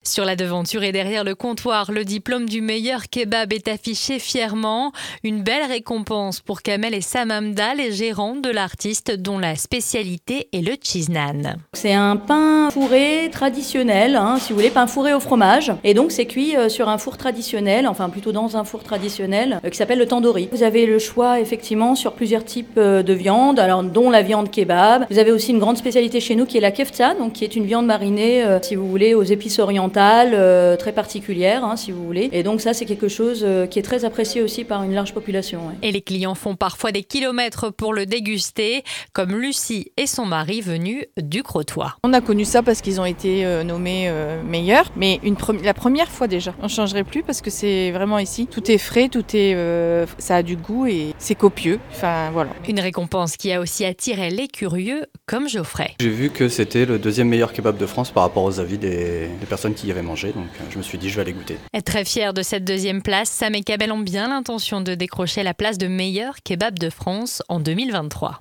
Sur la devanture et derrière le comptoir, le diplôme du meilleur kebab est affiché fièrement. Une belle récompense pour Kamel et Samamda, les gérants de l'artiste dont la spécialité est le cheese naan. C'est un pain fourré traditionnel, si vous voulez, pain fourré au fromage. Et donc c'est cuit sur un four traditionnel, enfin plutôt dans un four traditionnel qui s'appelle le tandoori. Vous avez le choix effectivement sur plusieurs types de viande, alors dont la viande kebab. Vous avez aussi une grande spécialité chez nous qui est la kefta, donc qui est une viande marinée, si vous voulez, aux épices orientales. Très particulière, si vous voulez. Et donc ça, c'est quelque chose qui est très apprécié aussi par une large population. Ouais. Et les clients font parfois des kilomètres pour le déguster, comme Lucie et son mari venus du Crotoy. On a connu ça parce qu'ils ont été nommés meilleurs, mais la première fois déjà. On ne changerait plus parce que c'est vraiment ici. Tout est frais, ça a du goût et c'est copieux. Enfin, voilà. Une récompense qui a aussi attiré les curieux, comme Geoffrey. J'ai vu que c'était le deuxième meilleur kebab de France par rapport aux avis des personnes qui y avaient mangé, donc je me suis dit je vais aller goûter. Très fier de cette deuxième place, Sam et Kamel ont bien l'intention de décrocher la place de meilleur kebab de France en 2023.